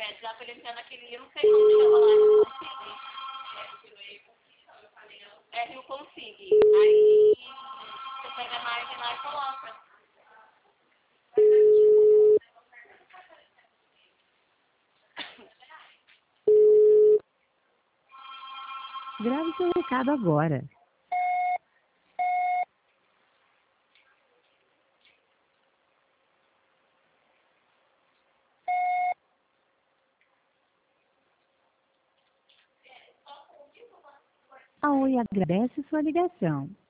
Pede lá pra ele entrar naquele, eu não sei como chama lá, Rio Config. É Rio Config. Aí você pega a margem lá e coloca. Grave seu recado agora. A Oi agradece sua ligação.